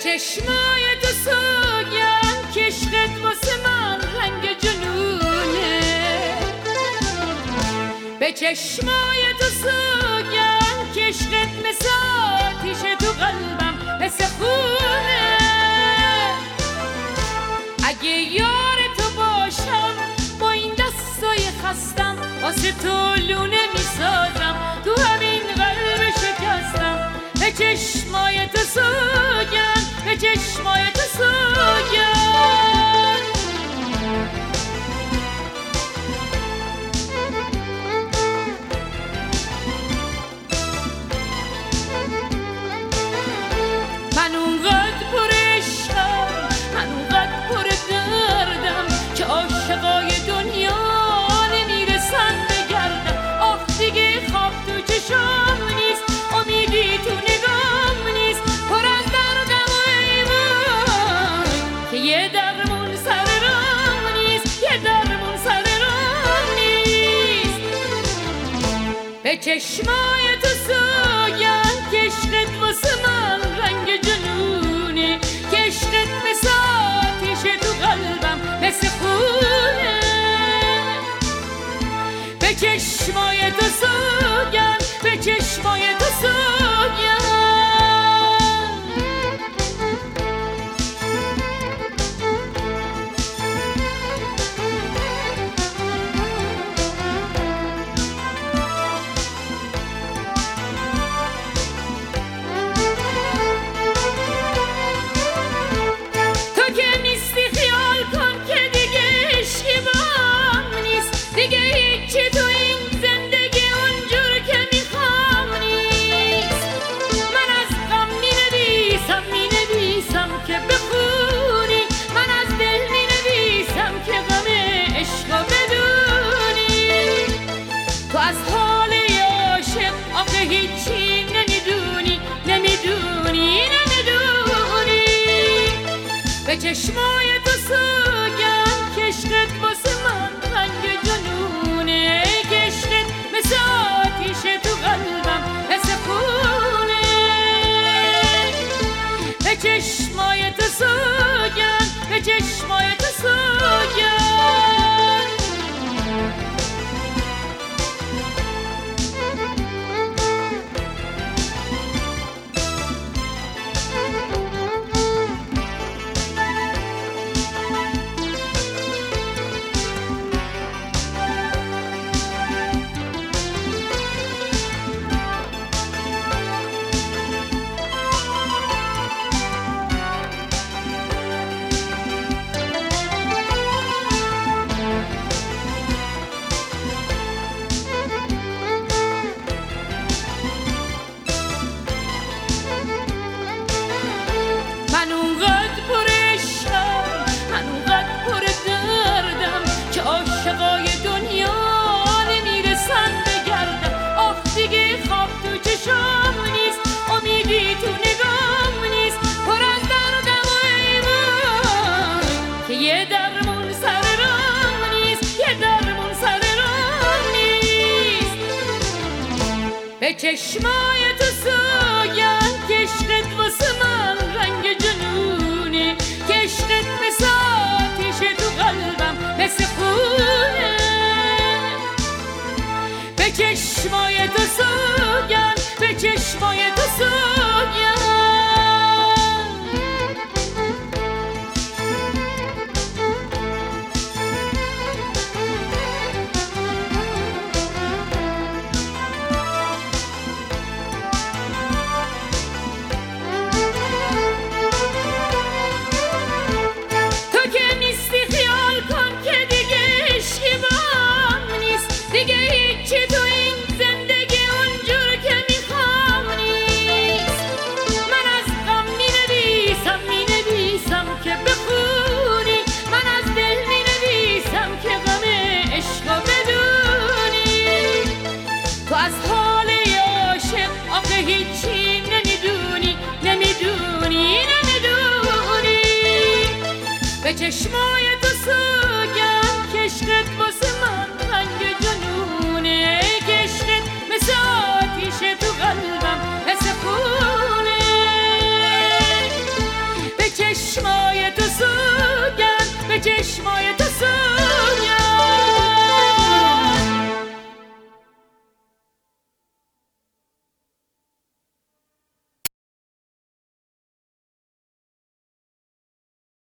چشمای تو سوگن که عشقت واسه من رنگ جنونه، به چشمای تو سوگن که عشقت مثل آتیش تو قلبم مثل خونه. اگه یار تو باشم با این دستای خستم واسه تو لونه میسازم تو همین قلب شکستم. به چشمای تو سوگن، به چشمای تو سوگن. من اونقدر پر عشقم، من اونقدر پر دردم که عاشقای دنیا نمیرسن بگردم. آخ دیگه خواب تو چشام نیست، امیدی تو نگام نیست، پر از دردم و ایوان که یه درمون سر راه نیست، یه درمون سر راه نیست. به چشمای تو سوگن که عشقت واسه من رنگ جنونه، که عشقت مثل آتیش تو قلبم مثل خونه. به چشمای تو سوگن، به چشمای تو سوگن. به چشمای تو سوگن که عشقت واسه من رنگ جنونه، که عشقت مثل آتیش تو قلبم مثل خونه. به چشمای تو سوگن، به چشمای تو سوگن. من اونقدر پر عشقم، من اونقدر پر دردم که عاشقای دنیا نمیرسن بگردم. آخ دیگه خواب تو چشام نیست، امیدی تو نگام نیست، پر از دردم و ایوان که یه درمون سر راه نیست، یه درمون سر راه نیست. به چشمای تو سوگن که عشقت واسه من رنگ جنونه، که عشقت مثل آتیش تو قلبم مثل خونه. به چشمای تو سوگن، به چشمای تو سوگن.